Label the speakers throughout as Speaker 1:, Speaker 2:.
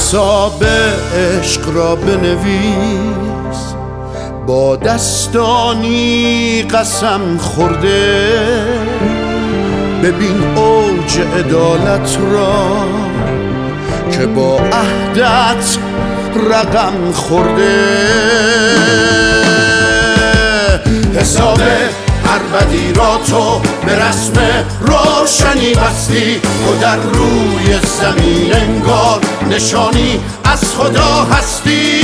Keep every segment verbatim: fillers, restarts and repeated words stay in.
Speaker 1: حساب عشق را بنویس با دستانی قسم خورده، ببین اوج عدالت را که با عهدت رقم خورده. حساب هر بدی را تو به رسم روشنی بستی، تو در روی زمین انگار نشانی از خدا هستی.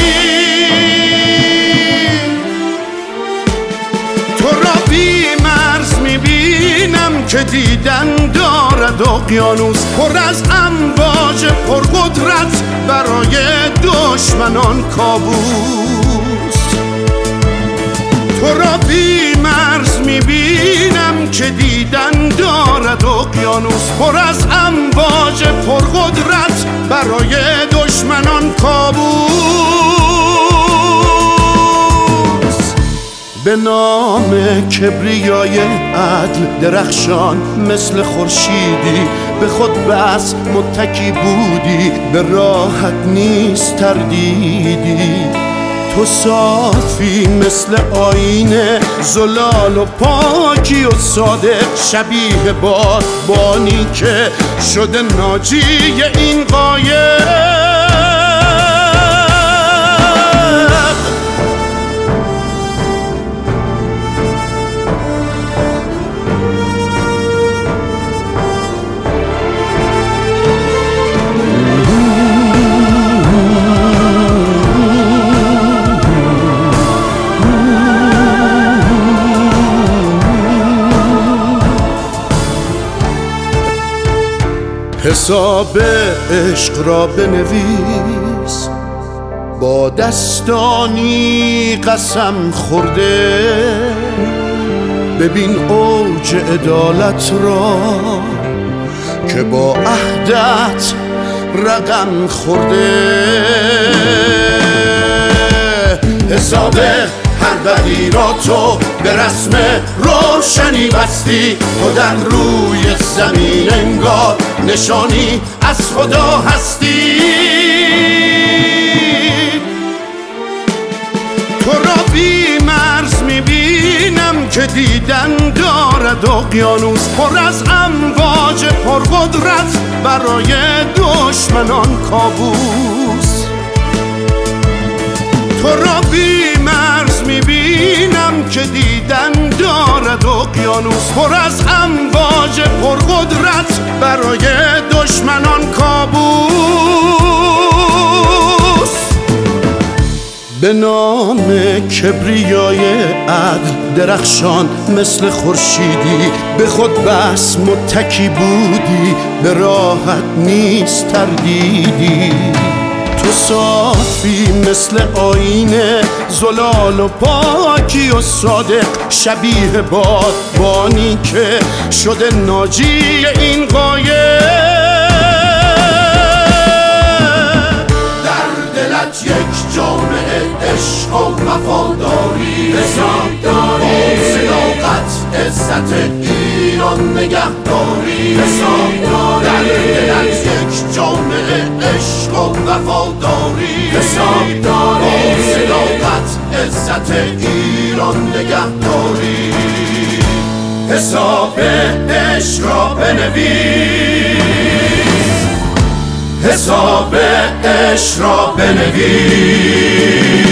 Speaker 1: تو را بی مرز میبینم که دیدن دارد اقیانوس، پر از امواج پرقدرت برای دشمنان کابوس. تو را بی مرز میبینم که دیدن دارد اقیانوس، پر از امواج پرقدرت برای دشمنان کابوس. به نام کبریای عدل درخشان مثل خورشیدی، به خود بس متکی بودی، به راحت نیست تردیدی. تو صافی مثل آینه، زلال و پاکی و صادق، شبیه بادبانی که شده ناجی این قایق. حساب عشق را بنویس با دستانی قسم خورده، ببین اوج عدالت را که با عهدت رقم خورده. حساب هر بدی را تو به رسم روشنی بستی، تو در روی زمین انگار نشانی از خدا هستی. تو را بی مرز میبینم که دیدن دارد اقیانوس، پر از امواج پرقدرت برای دشمنان کابوس. تو را بی مرز میبینم که دیدن دارد اقیانوس، پر از امواج پرقدرت برای دشمنان کابوس. به نام کبریای عدل درخشان مثل خورشیدی، به خود بس متکی بودی، به راحت نیست تردیدی. تو صافی مثل آینه، زلال و پاکی و صادق، شبیه بادبانی که شده ناجی این قایق. در دلت یک جامعه عشق و وفاداری، حساب داری، صداقت عزت ایران نگهداری، حساب داری. در دلت یک جامعه عشق و وفاداری، حساب داری، صداقت عزت ایران نگهداری. حساب عشق را بنویس، حساب عشق را بنویس.